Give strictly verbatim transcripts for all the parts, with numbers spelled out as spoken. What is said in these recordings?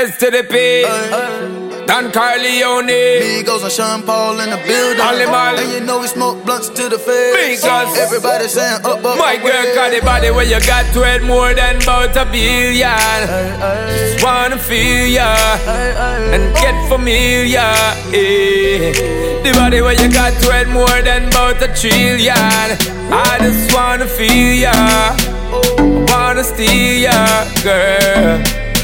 S to the P. Don Corleone, Migos and Sean Paul in the building. Only man. And you know we smoke blunts to the face. Migos. Everybody saying up, up, my up, girl up, got the body where you got to it more than about a billion. Just wanna feel ya and get familiar. Eh. The body where you got to it more than about a trillion. I just wanna feel ya, wanna steal ya, girl.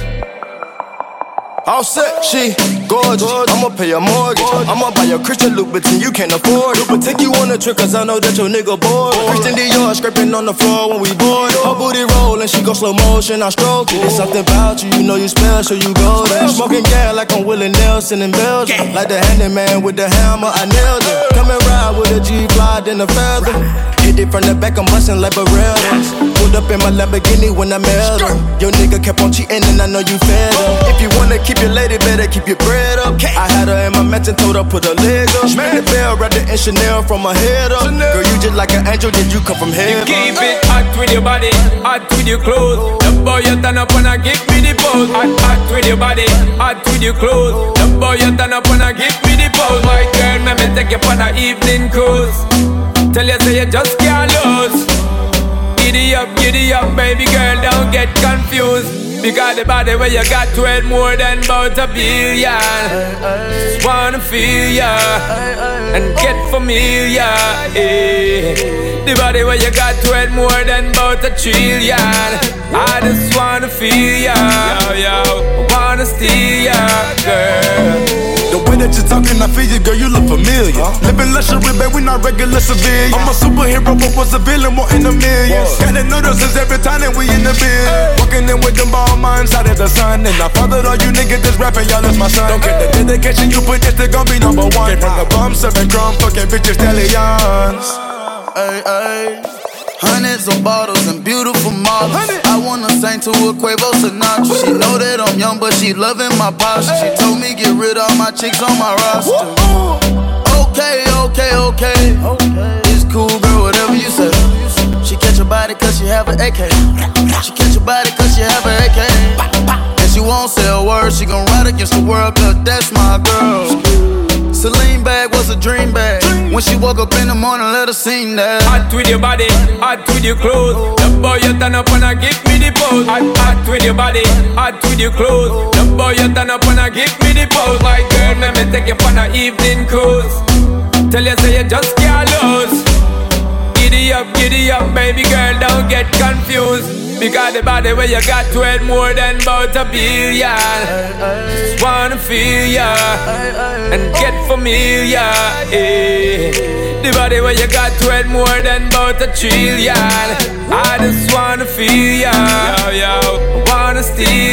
All set, she gorgeous. I'ma pay a mortgage. I'ma buy a Christian Louboutin, you can't afford it. But take you on a trip, cause I know that your nigga bored. Christian Dior scraping on the floor when we board. Her booty rollin', she go slow motion, I stroke it. It's something about you, you know you special, you go there. Smoking gas like I'm Willie Nelson in Belgium. Like the handyman with the hammer, I nailed it. Come and ride with a G-Fly, then a feather. Hit it from the back, I'm bustin' like Berettas. Pulled up in my Lamborghini when I met her. Your nigga kept on cheating and I know you fed her. If you wanna keep your lady, better keep your bread up. I had her in my mansion, told her put her leg up. Spin the bell, wrapped it in Chanel from her head up. Girl, you just like an angel, did you come from heaven? You keep it hot with your body, hot with your clothes. The boy you turn up and I give me the pose. Hot, hot with your body, hot with your clothes. The boy you turn up and I give me the pose. My girl, let me take you on an evening cruise. Tell you say you just can't lose. Giddy up, giddy up, baby girl, don't get confused. Because the body where you got to it more than about a billion. Just wanna feel ya and get familiar. Eh. The body where you got to it more than about a trillion. I just wanna feel ya, yo, yo. Wanna steal ya, girl. The way that you're talking, I feel you, girl, you look familiar. Huh? Living luxury, babe, we not regular civilians. I'm a superhero, but was a villain, more in the millions. Gotta notice us every time that we in the biz. Hey. Walking in with them ball minds out of the sun. And I fathered all you niggas that's rapping, y'all is my son. Don't care the dedication you put, this they gon' be number one. Came from the bum, serving crumb, fucking bitches, stallions. Ay, ay. Hundreds of bottles and beautiful models. I wanna sing to a Quavo Sinatra. She know that I'm young, but she loving my posture. She told me get rid of all my chicks on my roster. Okay, okay, okay. It's cool, girl, whatever you say. She catch your body cause she have an A K. She catch your body cause she have an A K. And she won't say a word, she gon' ride against the world cause that's my girl. Celine bag was a dream bag. When she woke up in the morning, let her sing that. Hot with your body, hot with your clothes. The boy you turn up and I give me the pose. Hot, hot with your body, hot with your clothes. The boy you turn up and I give me the pose. My girl, let me take you on an evening cruise. Tell you say you just can't lose. Giddy up, giddy up, baby girl, don't get confused. Because the body where you got to it more than about a billion. Just wanna feel ya and get familiar. Eh. The body where you got to it more than about a trillion. I just wanna feel ya, yo, yo. Wanna steal